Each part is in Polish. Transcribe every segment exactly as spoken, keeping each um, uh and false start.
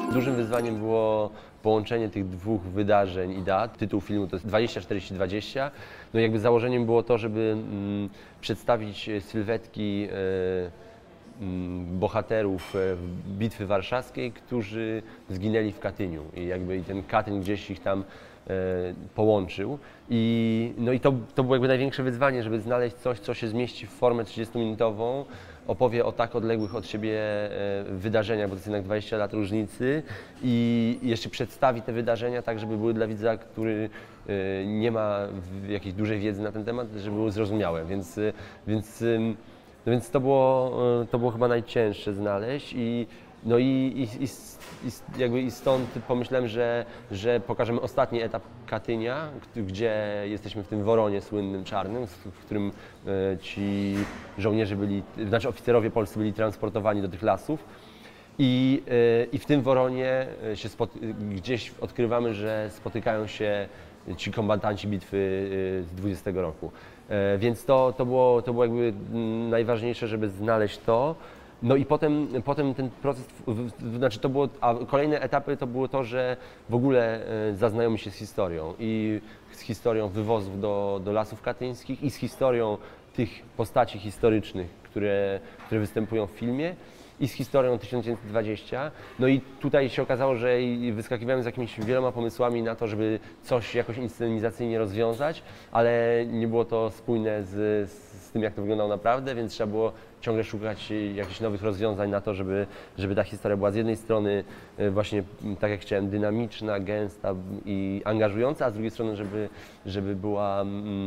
Dużym wyzwaniem było połączenie tych dwóch wydarzeń i dat. Tytuł filmu to jest dwadzieścia czterdzieści dwadzieścia. No i jakby założeniem było to, żeby mm, przedstawić sylwetki e, mm, bohaterów e, Bitwy Warszawskiej, którzy zginęli w Katyniu. I jakby i ten Katyń gdzieś ich tam e, połączył. I, no i to, to było jakby największe wyzwanie, żeby znaleźć coś, co się zmieści w formę trzydziestominutową, opowie o tak odległych od siebie wydarzeniach, bo to jest jednak dwadzieścia lat różnicy i jeszcze przedstawi te wydarzenia tak, żeby były dla widza, który nie ma jakiejś dużej wiedzy na ten temat, żeby były zrozumiałe, więc, więc, no więc to, było, to było chyba najcięższe znaleźć i no i, i, i, i, jakby i stąd pomyślałem, że, że pokażemy ostatni etap Katynia, gdzie jesteśmy w tym Woronie słynnym czarnym, w którym ci żołnierze byli, znaczy oficerowie polscy byli transportowani do tych lasów. I, i w tym Woronie się gdzieś odkrywamy, że spotykają się ci kombatanci bitwy z dwudziestego roku. Więc to, to, było, to było jakby najważniejsze, żeby znaleźć to. No i potem, potem ten proces, znaczy to było, a kolejne etapy to było to, że w ogóle zaznajomi się z historią i z historią wywozów do, do lasów katyńskich i z historią tych postaci historycznych, które, które występują w filmie i z historią tysiąc dziewięćset dwadzieścia. No i tutaj się okazało, że wyskakiwałem z jakimiś wieloma pomysłami na to, żeby coś jakoś inscenizacyjnie rozwiązać, ale nie było to spójne z, z tym, jak to wyglądało naprawdę, więc trzeba było ciągle szukać jakichś nowych rozwiązań na to, żeby, żeby ta historia była z jednej strony właśnie, tak jak chciałem, dynamiczna, gęsta i angażująca, a z drugiej strony, żeby, żeby, była,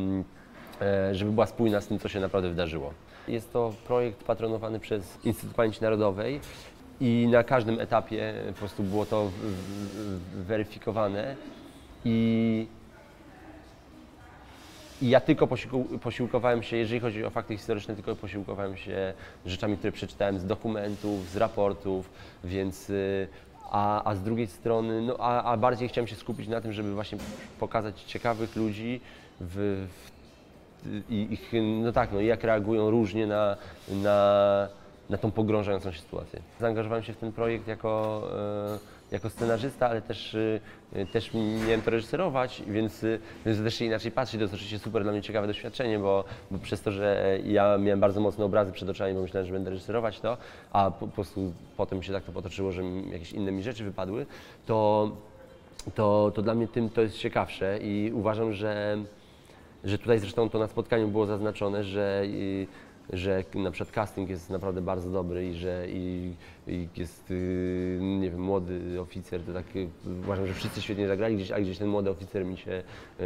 żeby była spójna z tym, co się naprawdę wydarzyło. Jest to projekt patronowany przez Instytut Pamięci Narodowej i na każdym etapie po prostu było to weryfikowane i I ja tylko posiłkowałem się, jeżeli chodzi o fakty historyczne, tylko posiłkowałem się rzeczami, które przeczytałem z dokumentów, z raportów, więc a, a z drugiej strony, no a, a bardziej chciałem się skupić na tym, żeby właśnie pokazać ciekawych ludzi w, w, i ich, no tak, no i jak reagują różnie na, na, na tą pogrążającą się sytuację. Zaangażowałem się w ten projekt jako jako scenarzysta, ale też, też miałem to reżyserować, więc, więc też się inaczej patrzy. To jest oczywiście super dla mnie ciekawe doświadczenie, bo, bo przez to, że ja miałem bardzo mocne obrazy przed oczami, bo myślałem, że będę reżyserować to, a po, po prostu potem się tak to potoczyło, że jakieś inne mi rzeczy wypadły, to, to, to dla mnie tym to jest ciekawsze i uważam, że, że tutaj zresztą to na spotkaniu było zaznaczone, że i, że na przykład casting jest naprawdę bardzo dobry i że i, i jest, nie wiem, młody oficer, to tak uważam, że wszyscy świetnie zagrali, gdzieś, a gdzieś ten młody oficer mi się,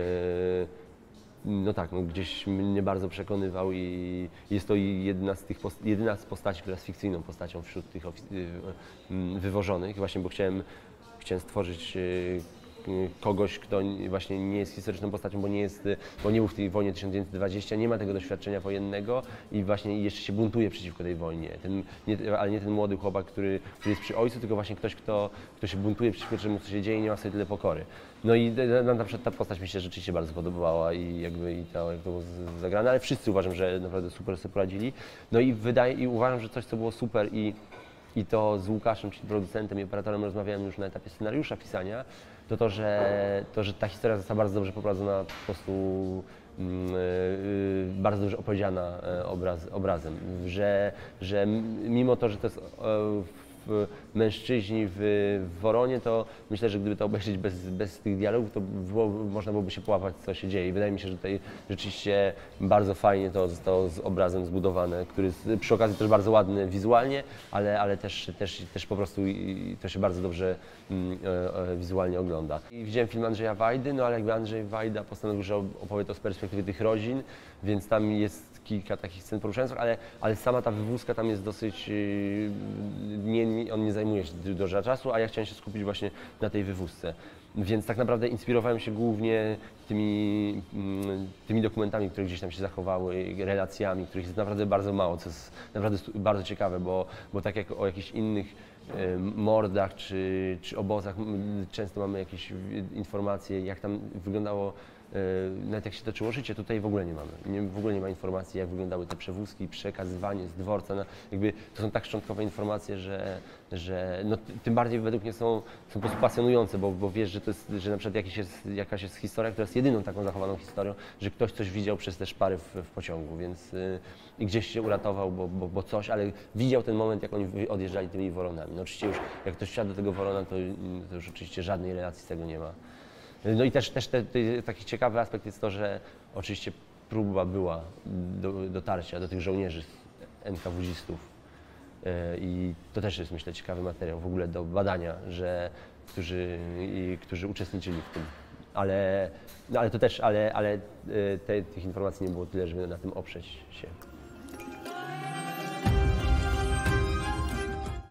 no tak, no gdzieś mnie bardzo przekonywał i jest to jedna z tych, jedyna z postaci, która jest fikcyjną postacią wśród tych wywożonych, właśnie, bo chciałem, chciałem stworzyć kogoś, kto właśnie nie jest historyczną postacią, bo nie, jest, bo nie był w tej wojnie tysiąc dziewięćset dwadzieścia, nie ma tego doświadczenia wojennego i właśnie jeszcze się buntuje przeciwko tej wojnie. Ten, nie, ale nie ten młody chłopak, który, który jest przy ojcu, tylko właśnie ktoś, kto, kto się buntuje przeciwko czemu, co się dzieje i nie ma sobie tyle pokory. No i na, na przykład ta postać mi się rzeczywiście bardzo podobała i jakby i to, jak to było zagrane, ale wszyscy uważam, że naprawdę super sobie poradzili. No i wydaje, i uważam, że coś, co było super i i to z Łukaszem, czyli producentem i operatorem, rozmawiałem już na etapie scenariusza pisania, to to, że, to, że ta historia została bardzo dobrze poprowadzona, po prostu yy, bardzo dobrze opowiedziana obraz, obrazem, że, że mimo to, że to jest yy, mężczyźni w, w Woronie, to myślę, że gdyby to obejrzeć bez, bez tych dialogów, to było, można byłoby się połapać, co się dzieje. I wydaje mi się, że tutaj rzeczywiście bardzo fajnie to zostało z obrazem zbudowane, który jest przy okazji też bardzo ładny wizualnie, ale, ale też, też, też po prostu to się bardzo dobrze mm, e, wizualnie ogląda. I widziałem film Andrzeja Wajdy, no ale jakby Andrzej Wajda postanowił, że opowie to z perspektywy tych rodzin, więc tam jest kilka takich scen poruszających, ale, ale sama ta wywózka tam jest dosyć, nie, nie, on nie zajmuje się dużo czasu, a ja chciałem się skupić właśnie na tej wywózce. Więc tak naprawdę inspirowałem się głównie tymi, tymi dokumentami, które gdzieś tam się zachowały, relacjami, których jest naprawdę bardzo mało, co jest naprawdę bardzo ciekawe, bo, bo tak jak o jakichś innych mordach czy, czy obozach często mamy jakieś informacje, jak tam wyglądało nawet jak się toczyło życie, tutaj w ogóle nie mamy. Nie, w ogóle nie ma informacji, jak wyglądały te przewózki, przekazywanie z dworca. No, jakby to są tak szczątkowe informacje, że, że no, tym bardziej według mnie są, są po prostu pasjonujące, bo, bo wiesz, że, to jest, że na przykład jakiś jest, jakaś jest historia, która jest jedyną taką zachowaną historią, że ktoś coś widział przez te szpary w, w pociągu, więc y, i gdzieś się uratował, bo, bo, bo coś, ale widział ten moment, jak oni odjeżdżali tymi Woronami. No oczywiście już jak ktoś wsiadł do tego Worona, to, to już oczywiście żadnej relacji z tego nie ma. No i też, też te, te, taki ciekawy aspekt jest to, że oczywiście próba była do, dotarcia do tych żołnierzy, en ka wu dzistów i to też jest, myślę, ciekawy materiał w ogóle do badania, że, którzy, i, którzy uczestniczyli w tym. Ale, no ale to też, ale, ale te, tych informacji nie było tyle, żeby na tym oprzeć się.